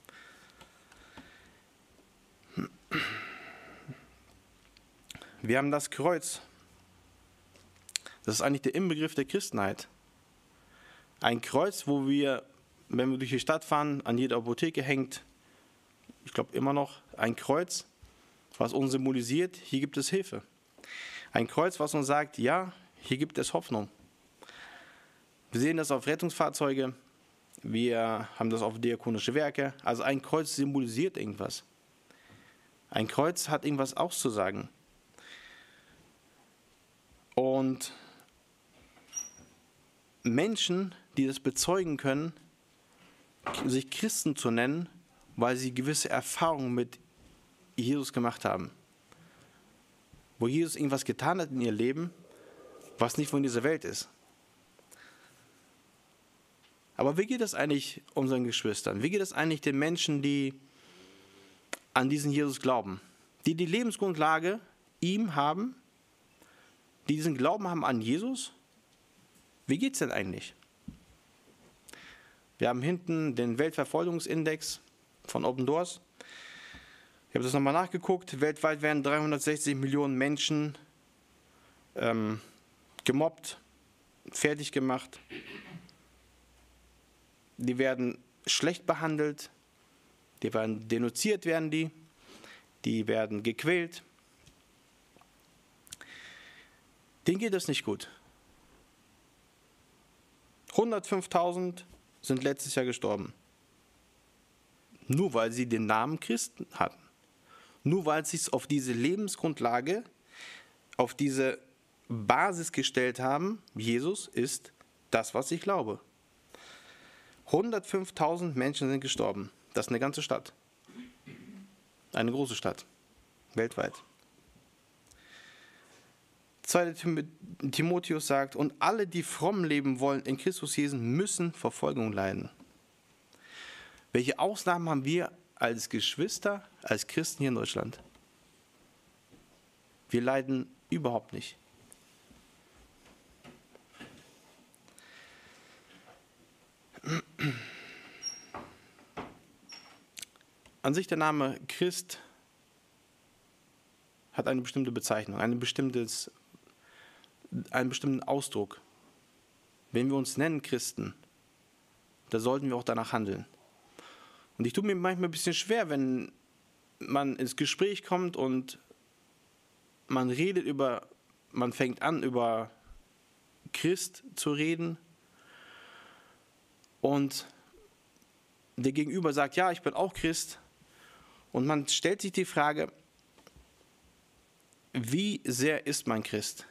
Wir haben das Kreuz. Das ist eigentlich der Inbegriff der Christenheit. Ein Kreuz, wo wir, wenn wir durch die Stadt fahren, an jeder Apotheke hängt, ich glaube immer noch, ein Kreuz, was uns symbolisiert, hier gibt es Hilfe. Ein Kreuz, was uns sagt, ja, hier gibt es Hoffnung. Wir sehen das auf Rettungsfahrzeuge, wir haben das auf diakonische Werke. Also ein Kreuz symbolisiert irgendwas. Ein Kreuz hat irgendwas auszusagen. Und Menschen, die das bezeugen können, sich Christen zu nennen, weil sie gewisse Erfahrungen mit Jesus gemacht haben. Wo Jesus irgendwas getan hat in ihr Leben, was nicht von dieser Welt ist. Aber wie geht es eigentlich unseren Geschwistern? Wie geht es eigentlich den Menschen, die an diesen Jesus glauben? Die die Lebensgrundlage ihm haben, die diesen Glauben haben an Jesus? Wie geht es denn eigentlich? Wir haben hinten den Weltverfolgungsindex von Open Doors. Ich habe das nochmal nachgeguckt. Weltweit werden dreihundertsechzig Millionen Menschen ähm, gemobbt, fertig gemacht. Die werden schlecht behandelt, die werden denunziert, werden die, die werden gequält. Denen geht es nicht gut. hundertfünftausend sind letztes Jahr gestorben. Nur weil sie den Namen Christen hatten. Nur weil sie es auf diese Lebensgrundlage, auf diese Basis gestellt haben, Jesus ist das, was ich glaube. hundertfünftausend Menschen sind gestorben. Das ist eine ganze Stadt. Eine große Stadt. Weltweit. zweiter Timotheus sagt, und alle, die fromm leben wollen in Christus Jesus, müssen Verfolgung leiden. Welche Ausnahmen haben wir als Geschwister, als Christen hier in Deutschland? Wir leiden überhaupt nicht. An sich der Name Christ hat eine bestimmte Bezeichnung, ein bestimmtes, einen bestimmten Ausdruck. Wenn wir uns nennen Christen, da sollten wir auch danach handeln. Und ich tue mir manchmal ein bisschen schwer, wenn man ins Gespräch kommt und man redet über, man fängt an über Christ zu reden und der Gegenüber sagt, ja, ich bin auch Christ. Und man stellt sich die Frage, wie sehr ist man Christ?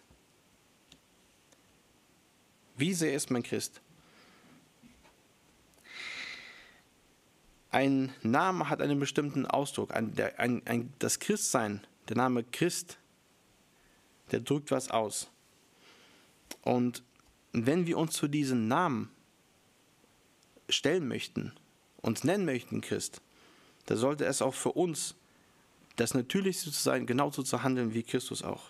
Wie sehr ist man Christ? Ein Name hat einen bestimmten Ausdruck. Ein, der, ein, ein, das Christsein, der Name Christ, der drückt was aus. Und wenn wir uns zu diesem Namen stellen möchten, uns nennen möchten Christ, da sollte es auch für uns das Natürlichste zu sein, genauso zu handeln wie Christus auch.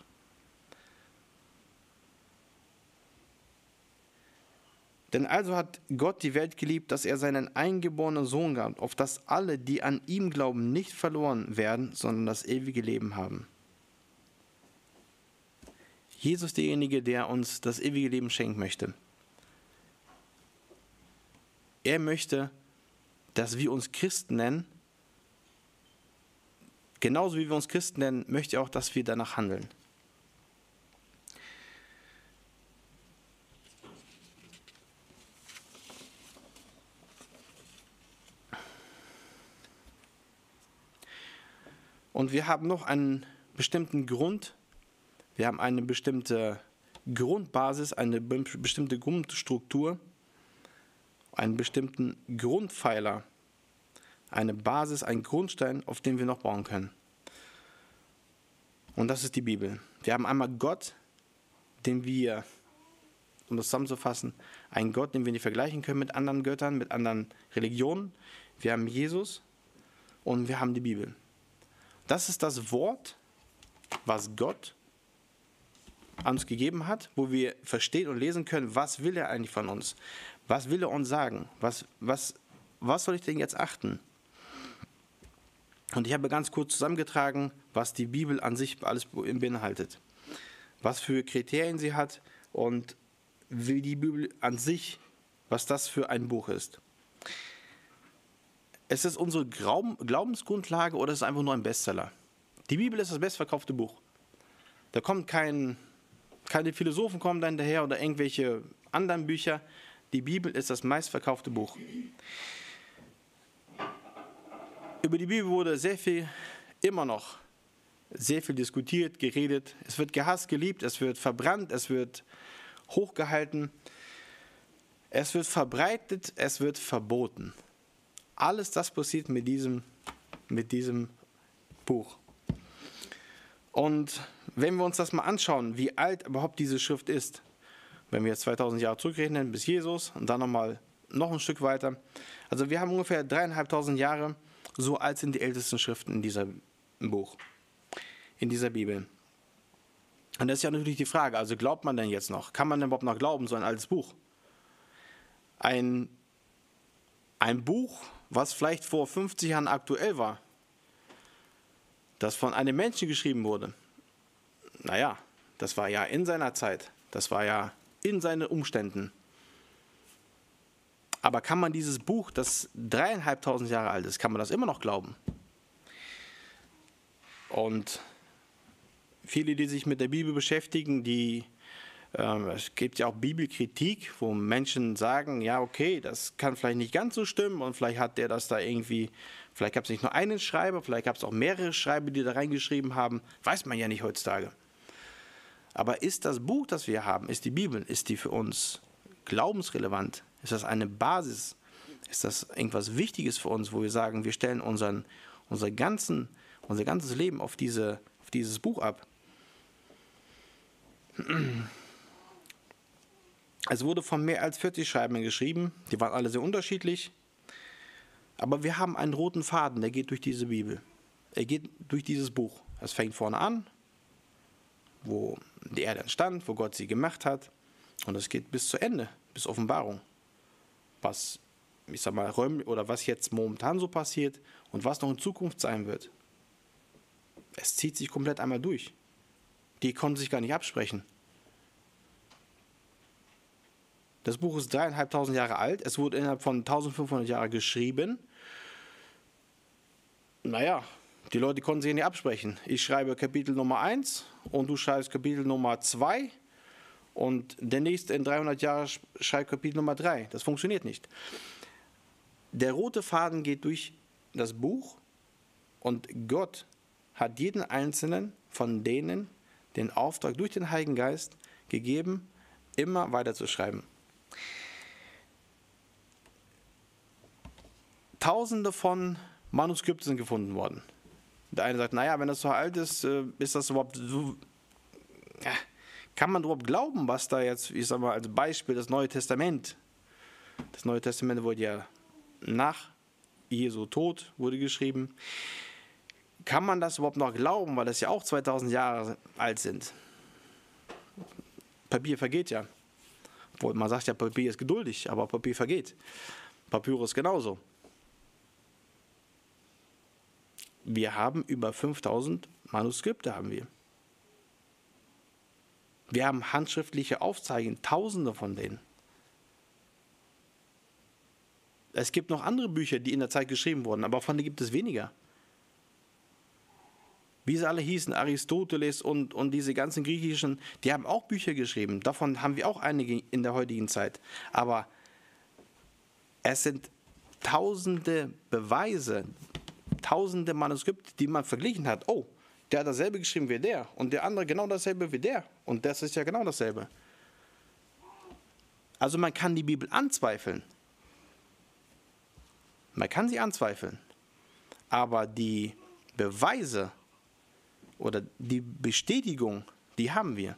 Denn also hat Gott die Welt geliebt, dass er seinen eingeborenen Sohn gab, auf dass alle, die an ihm glauben, nicht verloren werden, sondern das ewige Leben haben. Jesus ist derjenige, der uns das ewige Leben schenken möchte. Er möchte, dass wir uns Christen nennen. Genauso wie wir uns Christen nennen, möchte er auch, dass wir danach handeln. Und wir haben noch einen bestimmten Grund, wir haben eine bestimmte Grundbasis, eine bestimmte Grundstruktur, einen bestimmten Grundpfeiler, eine Basis, einen Grundstein, auf den wir noch bauen können. Und das ist die Bibel. Wir haben einmal Gott, den wir, um das zusammenzufassen, einen Gott, den wir nicht vergleichen können mit anderen Göttern, mit anderen Religionen. Wir haben Jesus und wir haben die Bibel. Das ist das Wort, was Gott uns gegeben hat, wo wir verstehen und lesen können, was will er eigentlich von uns? Was will er uns sagen? Was, was, was soll ich denn jetzt achten? Und ich habe ganz kurz zusammengetragen, was die Bibel an sich alles beinhaltet. Was für Kriterien sie hat und wie die Bibel an sich, was das für ein Buch ist. Ist es unsere Glaubensgrundlage oder ist es einfach nur ein Bestseller? Die Bibel ist das bestverkaufte Buch. Da kommt kein, keine Philosophen kommen da hinterher oder irgendwelche anderen Bücher. Die Bibel ist das meistverkaufte Buch. Über die Bibel wurde sehr viel, immer noch, sehr viel diskutiert, geredet. Es wird gehasst, geliebt, es wird verbrannt, es wird hochgehalten, es wird verbreitet, es wird verboten. Alles das passiert mit diesem, mit diesem Buch. Und wenn wir uns das mal anschauen, wie alt überhaupt diese Schrift ist, wenn wir jetzt zweitausend Jahre zurückrechnen bis Jesus und dann nochmal noch ein Stück weiter. Also wir haben ungefähr dreieinhalbtausend Jahre, so alt sind die ältesten Schriften in diesem Buch, in dieser Bibel. Und das ist ja natürlich die Frage, also glaubt man denn jetzt noch? Kann man denn überhaupt noch glauben, so ein altes Buch? Ein, ein Buch, was vielleicht vor fünfzig Jahren aktuell war, das von einem Menschen geschrieben wurde. Naja, das war ja in seiner Zeit, das war ja in seinen Umständen. Aber kann man dieses Buch, das dreieinhalbtausend Jahre alt ist, kann man das immer noch glauben? Und viele, die sich mit der Bibel beschäftigen, die äh, es gibt ja auch Bibelkritik, wo Menschen sagen, ja okay, das kann vielleicht nicht ganz so stimmen und vielleicht hat der das da irgendwie, vielleicht gab es nicht nur einen Schreiber, vielleicht gab es auch mehrere Schreiber, die da reingeschrieben haben, weiß man ja nicht heutzutage. Aber ist das Buch, das wir haben, ist die Bibel, ist die für uns glaubensrelevant? Ist das eine Basis? Ist das irgendwas Wichtiges für uns, wo wir sagen, wir stellen unseren, unser, ganzen, unser ganzes Leben auf, diese, auf dieses Buch ab? Es wurde von mehr als vierzig Schreibern geschrieben, die waren alle sehr unterschiedlich, aber wir haben einen roten Faden, der geht durch diese Bibel. Er geht durch dieses Buch. Es fängt vorne an, wo die Erde entstand, wo Gott sie gemacht hat, und es geht bis zu Ende, bis Offenbarung. Was, ich sag mal, räumlich oder was jetzt momentan so passiert und was noch in Zukunft sein wird. Es zieht sich komplett einmal durch. Die konnten sich gar nicht absprechen. Das Buch ist dreieinhalbtausend Jahre alt. Es wurde innerhalb von eintausendfünfhundert Jahren geschrieben. Naja, die Leute konnten sich nicht absprechen. Ich schreibe Kapitel Nummer eins und du schreibst Kapitel Nummer zwei und der nächste in dreihundert Jahren schreibt Kapitel Nummer drei. Das funktioniert nicht. Der rote Faden geht durch das Buch und Gott hat jeden einzelnen von denen den Auftrag durch den Heiligen Geist gegeben, immer weiterzuschreiben. Tausende von Manuskripten sind gefunden worden. Der eine sagt, naja, wenn das so alt ist, ist das überhaupt so, ja, kann man überhaupt glauben, was da jetzt, ich sag mal, als Beispiel das Neue Testament, das Neue Testament wurde ja nach Jesu Tod wurde geschrieben. kann man das überhaupt noch glauben, weil das ja auch zweitausend Jahre alt sind? Papier vergeht ja. Man sagt ja, Papier ist geduldig, aber Papier vergeht. Papyrus genauso. Wir haben über fünftausend Manuskripte haben wir. Wir haben handschriftliche Aufzeichnungen, tausende von denen. Es gibt noch andere Bücher, die in der Zeit geschrieben wurden, aber von denen gibt es weniger. Wie sie alle hießen, Aristoteles und, und diese ganzen griechischen, die haben auch Bücher geschrieben. Davon haben wir auch einige in der heutigen Zeit. Aber es sind tausende Beweise, tausende Manuskripte, die man verglichen hat. Oh, der hat dasselbe geschrieben wie der und der andere genau dasselbe wie der. Und das ist ja genau dasselbe. Also man kann die Bibel anzweifeln. Man kann sie anzweifeln. Aber die Beweise oder die Bestätigung, die haben wir.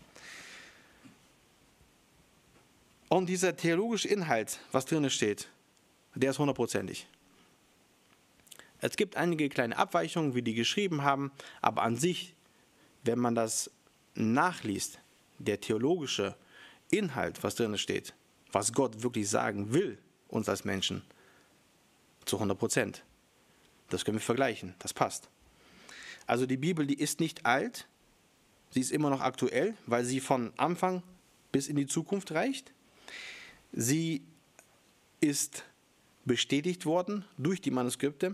Und dieser theologische Inhalt, was drin steht, der ist hundertprozentig. Es gibt einige kleine Abweichungen, wie die geschrieben haben, aber an sich, wenn man das nachliest, der theologische Inhalt, was drin steht, was Gott wirklich sagen will, uns als Menschen, zu hundert Prozent. Das können wir vergleichen, das passt. Also die Bibel, die ist nicht alt, sie ist immer noch aktuell, weil sie von Anfang bis in die Zukunft reicht. Sie ist bestätigt worden durch die Manuskripte.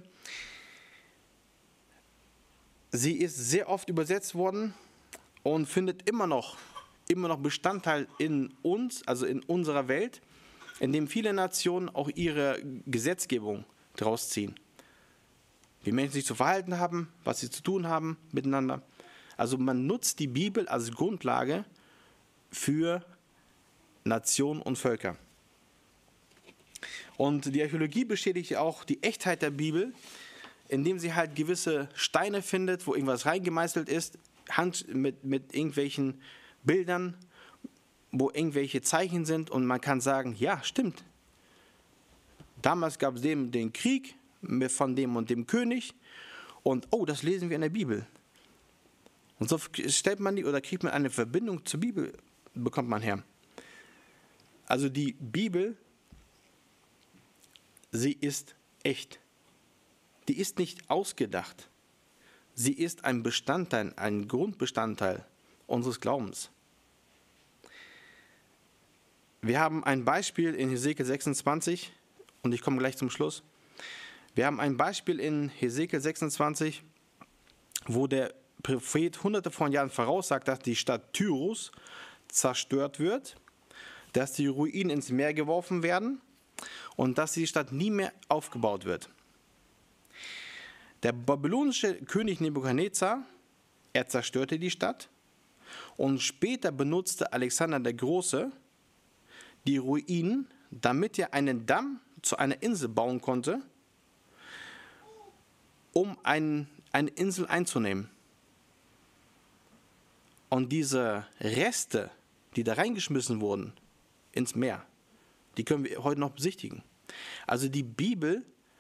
Sie ist sehr oft übersetzt worden und findet immer noch, immer noch Bestandteil in uns, also in unserer Welt, in dem viele Nationen auch ihre Gesetzgebung daraus ziehen. Wie Menschen sich zu verhalten haben, was sie zu tun haben miteinander. Also man nutzt die Bibel als Grundlage für Nationen und Völker. Und die Archäologie bestätigt auch die Echtheit der Bibel, indem sie halt gewisse Steine findet, wo irgendwas reingemeißelt ist, Hand mit, mit irgendwelchen Bildern, wo irgendwelche Zeichen sind und man kann sagen, ja, stimmt. Damals gab es den, den Krieg von dem und dem König und oh, das lesen wir in der Bibel. Und so stellt man die oder kriegt man eine Verbindung zur Bibel, bekommt man her. Also die Bibel, sie ist echt. Die ist nicht ausgedacht. Sie ist ein Bestandteil, ein Grundbestandteil unseres Glaubens. Wir haben ein Beispiel in Hesekiel sechsundzwanzig und ich komme gleich zum Schluss. Wir haben ein Beispiel in Hesekiel sechsundzwanzig, wo der Prophet hunderte von Jahren voraussagt, dass die Stadt Tyrus zerstört wird, dass die Ruinen ins Meer geworfen werden und dass die Stadt nie mehr aufgebaut wird. Der babylonische König Nebukadnezar, er zerstörte die Stadt und später benutzte Alexander der Große die Ruinen, damit er einen Damm zu einer Insel bauen konnte, um ein, eine Insel einzunehmen. Und diese Reste, die da reingeschmissen wurden ins Meer, die können wir heute noch besichtigen. Also die Bibel,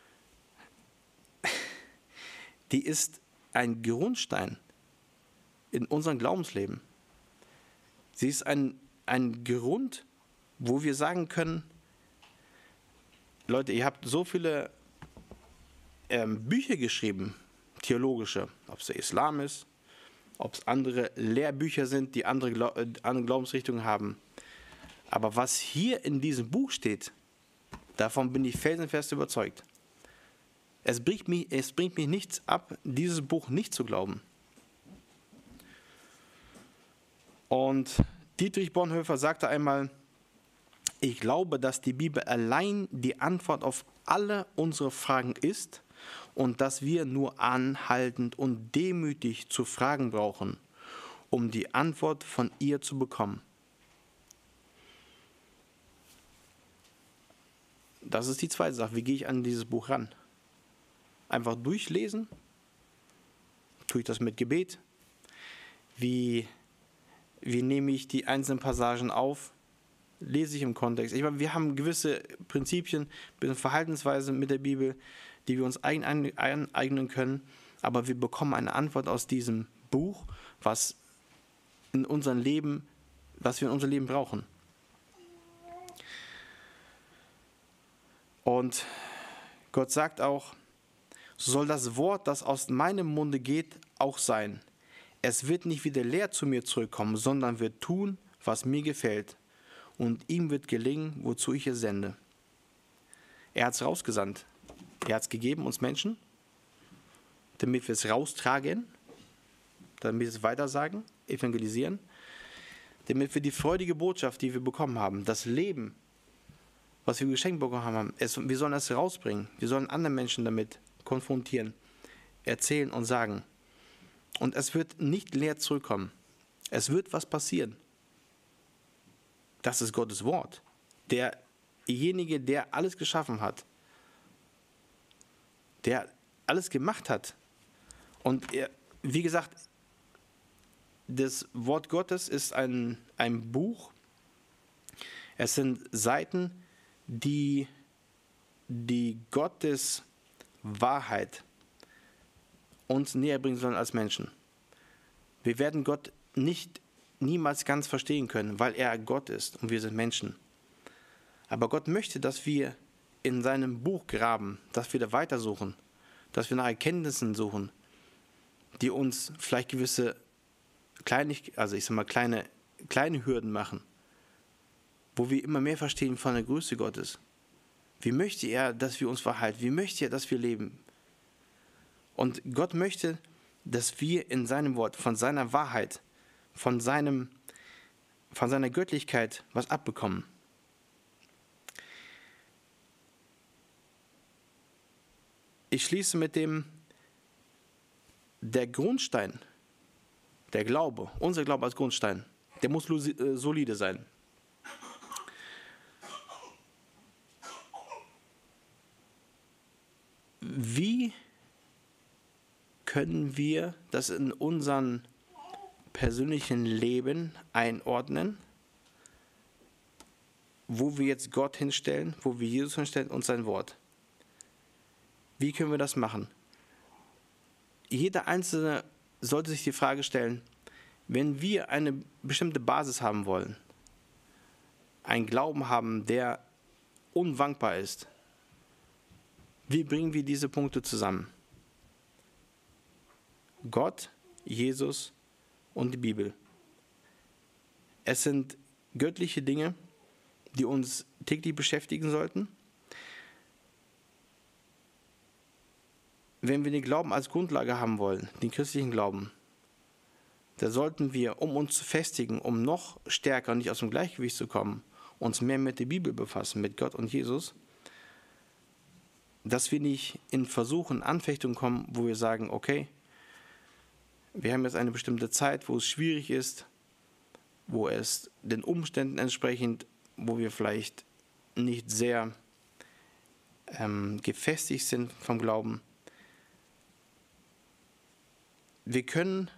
die ist ein Grundstein in unserem Glaubensleben. Sie ist ein, ein Grund, wo wir sagen können, Leute, ihr habt so viele ähm, Bücher geschrieben, theologische, ob es der Islam ist, ob es andere Lehrbücher sind, die andere, Glau- äh, andere Glaubensrichtungen haben. Aber was hier in diesem Buch steht, davon bin ich felsenfest überzeugt. Es bringt mich, es bringt mich nichts ab, dieses Buch nicht zu glauben. Und Dietrich Bonhoeffer sagte einmal, ich glaube, dass die Bibel allein die Antwort auf alle unsere Fragen ist und dass wir nur anhaltend und demütig zu fragen brauchen, um die Antwort von ihr zu bekommen. Das ist die zweite Sache. Wie gehe ich an dieses Buch ran? Einfach durchlesen? Tue ich das mit Gebet? Wie, wie nehme ich die einzelnen Passagen auf? Lese ich im Kontext? Ich meine, wir haben gewisse Prinzipien, gewisse Verhaltensweisen mit der Bibel, die wir uns eigen, aneignen können. aber wir bekommen eine Antwort aus diesem Buch, was in unserem Leben, was wir in unserem Leben brauchen. Und Gott sagt auch, so soll das Wort, das aus meinem Munde geht, auch sein. Es wird nicht wieder leer zu mir zurückkommen, sondern wird tun, was mir gefällt. Und ihm wird gelingen, wozu ich es sende. Er hat es rausgesandt. Er hat es gegeben, uns Menschen, damit wir es raustragen, damit wir es weitersagen, evangelisieren, damit wir die freudige Botschaft, die wir bekommen haben, das Leben, was wir geschenkt bekommen haben, es, wir sollen es rausbringen. Wir sollen andere Menschen damit konfrontieren, erzählen und sagen. Und es wird nicht leer zurückkommen. Es wird was passieren. Das ist Gottes Wort. Derjenige, der alles geschaffen hat, der alles gemacht hat. Und er, wie gesagt, das Wort Gottes ist ein, ein Buch. Es sind Seiten, die die Gottes Wahrheit uns näher bringen sollen als Menschen. Wir werden Gott nicht niemals ganz verstehen können, weil er Gott ist und wir sind Menschen. Aber Gott möchte, dass wir in seinem Buch graben, dass wir da weitersuchen, dass wir nach Erkenntnissen suchen, die uns vielleicht gewisse kleine, also ich sag mal kleine, kleine Hürden machen, wo wir immer mehr verstehen von der Größe Gottes. Wie möchte er, dass wir uns verhalten? Wie möchte er, dass wir leben? Und Gott möchte, dass wir in seinem Wort, von seiner Wahrheit, von, seinem, von seiner Göttlichkeit was abbekommen. Ich schließe mit dem, der Grundstein, der Glaube, unser Glaube als Grundstein, der muss solide sein. Wie können wir das in unserem persönlichen Leben einordnen, wo wir jetzt Gott hinstellen, wo wir Jesus hinstellen und sein Wort? Wie können wir das machen? Jeder Einzelne sollte sich die Frage stellen, wenn wir eine bestimmte Basis haben wollen, einen Glauben haben, der unwankbar ist, wie bringen wir diese Punkte zusammen? Gott, Jesus und die Bibel. Es sind göttliche Dinge, die uns täglich beschäftigen sollten. Wenn wir den Glauben als Grundlage haben wollen, den christlichen Glauben, da sollten wir, um uns zu festigen, um noch stärker nicht aus dem Gleichgewicht zu kommen, uns mehr mit der Bibel befassen, mit Gott und Jesus, dass wir nicht in Versuchen, Anfechtungen kommen, wo wir sagen, okay, wir haben jetzt eine bestimmte Zeit, wo es schwierig ist, wo es den Umständen entsprechend, wo wir vielleicht nicht sehr ähm, gefestigt sind vom Glauben. Wir können,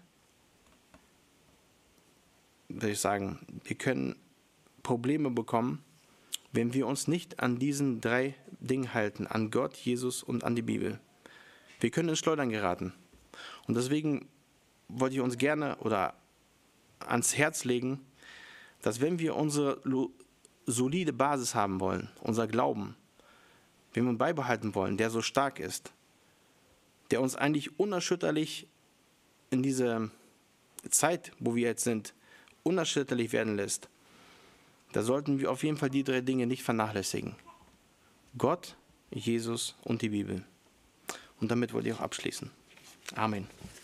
würde ich sagen, wir können Probleme bekommen, wenn wir uns nicht an diesen drei Dingen halten, an Gott, Jesus und an die Bibel. Wir können ins Schleudern geraten. Und deswegen wollte ich uns gerne oder ans Herz legen, dass wenn wir unsere solide Basis haben wollen, unser Glauben, wenn wir ihn beibehalten wollen, der so stark ist, der uns eigentlich unerschütterlich in dieser Zeit, wo wir jetzt sind, unerschütterlich werden lässt, da sollten wir auf jeden Fall die drei Dinge nicht vernachlässigen. Gott, Jesus und die Bibel. Und damit wollte ich auch abschließen. Amen.